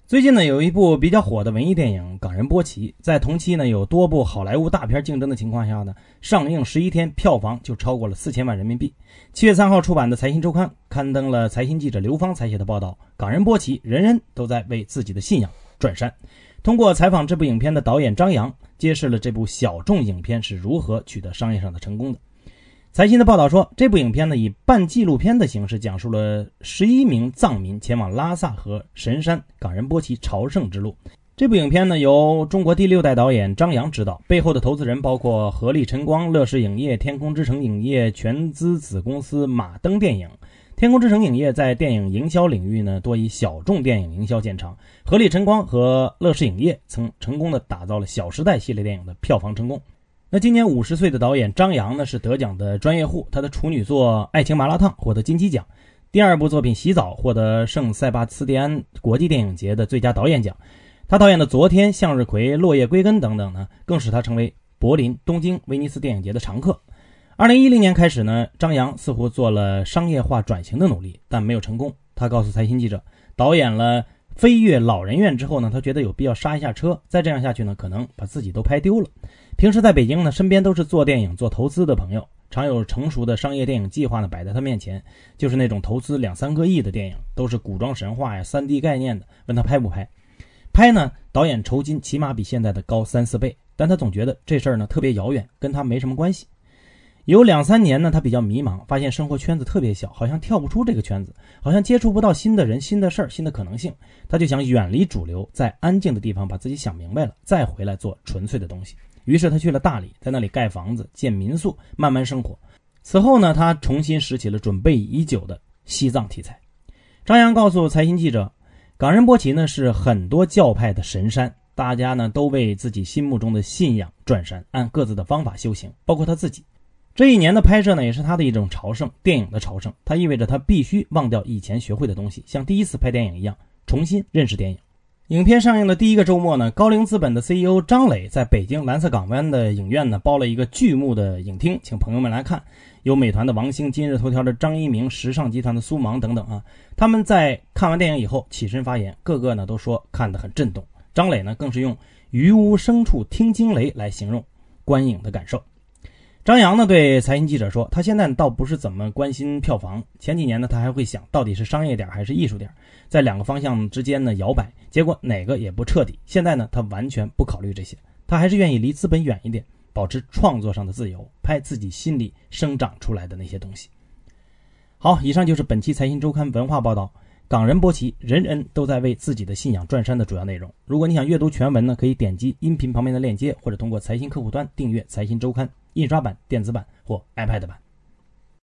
最近呢，有一部比较火的文艺电影《港人波奇》，在同期呢有多部好莱坞大片竞争的情况下呢，上映11天票房就超过了4000万人民币。7月3号出版的《财新周刊》刊登了财新记者刘芳采写的报道，港人波奇人人都在为自己的信仰转山。通过采访这部影片的导演张扬，揭示了这部小众影片是如何取得商业上的成功的。财新的报道说，这部影片呢以半纪录片的形式讲述了11名藏民前往拉萨和神山港人波奇朝圣之路。这部影片呢由中国第6代导演张扬执导，背后的投资人包括合力晨光、乐视影业、天空之城影业全资子公司马登电影。天空之城影业在电影营销领域呢多以小众电影营销见长，合力晨光和乐视影业曾成功的打造了《小时代》系列电影的票房成功。那今年50岁的导演张扬呢是得奖的专业户，他的处女作《爱情麻辣烫》获得金鸡奖，第2部作品《洗澡》获得圣塞巴斯蒂安国际电影节的最佳导演奖。他导演的《昨天》、《向日葵》、《落叶归根》等等呢，更使他成为柏林、东京、威尼斯电影节的常客。2010年开始呢，张扬似乎做了商业化转型的努力，但没有成功。他告诉财新记者，导演了《飞越老人院》之后呢，他觉得有必要刹一下车，再这样下去呢，可能把自己都拍丢了。平时在北京呢，身边都是做电影、做投资的朋友，常有成熟的商业电影计划呢摆在他面前，就是那种投资2-3个亿的电影，都是古装神话呀、3D 概念的，问他拍不拍？拍呢，导演酬金起码比现在的高3-4倍，但他总觉得这事儿呢特别遥远，跟他没什么关系。有2-3年呢，他比较迷茫，发现生活圈子特别小，好像跳不出这个圈子，好像接触不到新的人、新的事儿、新的可能性。他就想远离主流，在安静的地方把自己想明白了，再回来做纯粹的东西。于是他去了大理，在那里盖房子、建民宿，慢慢生活。此后呢，他重新拾起了准备已久的西藏题材。张扬告诉财新记者，港人波奇呢是很多教派的神山，大家呢都为自己心目中的信仰转山，按各自的方法修行，包括他自己。这一年的拍摄呢，也是他的一种朝圣，电影的朝圣。它意味着他必须忘掉以前学会的东西，像第一次拍电影一样，重新认识电影。影片上映的第一个周末呢，高瓴资本的 CEO 张磊在北京蓝色港湾的影院呢包了一个巨幕的影厅，请朋友们来看。有美团的王兴、今日头条的张一鸣、时尚集团的苏芒等等啊，他们在看完电影以后起身发言，个个呢都说看得很震动。张磊呢更是用于无声处听惊雷来形容观影的感受。张扬呢对财新记者说，他现在倒不是怎么关心票房，前几年呢他还会想到底是商业点还是艺术点，在2个方向之间呢摇摆，结果哪个也不彻底。现在呢他完全不考虑这些，他还是愿意离资本远一点，保持创作上的自由，拍自己心里生长出来的那些东西。好，以上就是本期财新周刊文化报道，港人波奇人人都在为自己的信仰转山的主要内容。如果你想阅读全文呢，可以点击音频旁边的链接，或者通过财新客户端订阅财新周刊印刷版、电子版或 iPad 版。